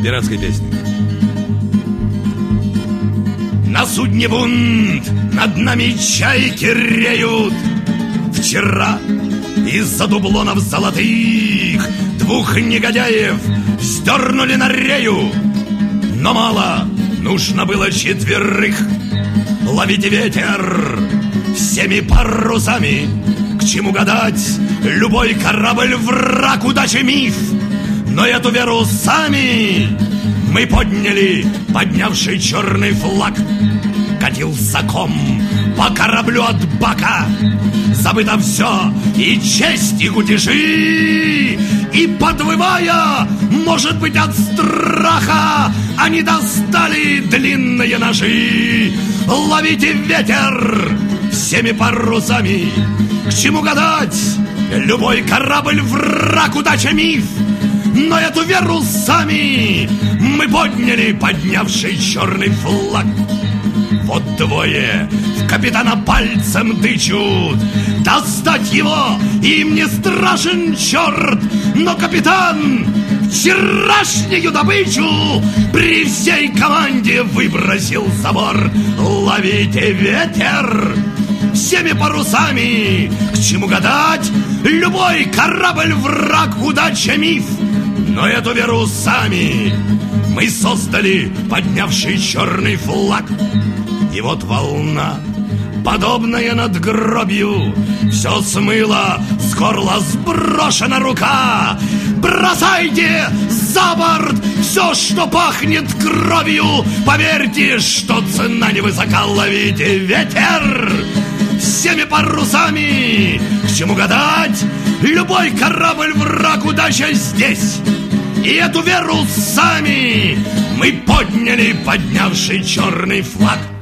пиратской песни. На судне бунт, над нами чайки реют. Вчера из-за дублонов золотых 2 негодяев вздернули на рею. Но мало, нужно было 4. Ловите ветер всеми парусами. К чему гадать? Любой корабль враг, удачи миф. Но эту веру сами мы подняли, поднявший черный флаг. Катился ком по кораблю от бака. Забыто все, и честь, и кутежи. И подвывая, может быть, от страха, они достали длинные ножи. Ловите ветер всеми парусами. К чему гадать? Любой корабль враг, удача миф. Но эту веру сами мы подняли, поднявший черный флаг. Вот 2 в капитана пальцем тычут. Достать его им не страшен черт. Но капитан вчерашнюю добычу при всей команде выбросил за борт. Ловите ветер всеми парусами. К чему гадать? Любой корабль враг, удача миф. Но эту веру сами мы создали, поднявший черный флаг. И вот волна, подобная надгробью, все смыло, с горла сброшена рука. Бросайте за борт все, что пахнет кровью. Поверьте, что цена невысока. Ловите ветер всеми парусами. К чему гадать? Любой корабль враг, удача здесь. И эту веру сами мы подняли, поднявший черный флаг.